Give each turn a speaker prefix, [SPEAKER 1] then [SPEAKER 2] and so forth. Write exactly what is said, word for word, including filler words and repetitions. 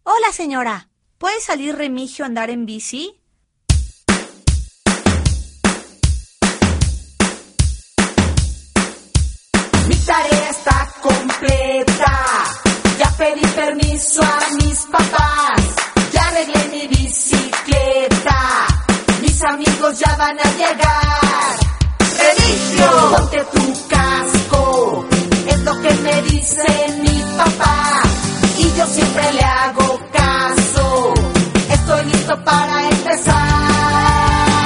[SPEAKER 1] Hola, señora. ¿Puede salir Remigio a andar en bici?
[SPEAKER 2] Mi tarea está completa. Ya pedí permiso a mis papás. Ya arreglé mi bicicleta. Mis amigos ya van a llegar. Remigio, ponte tu casco. Es lo que me dice mi papá.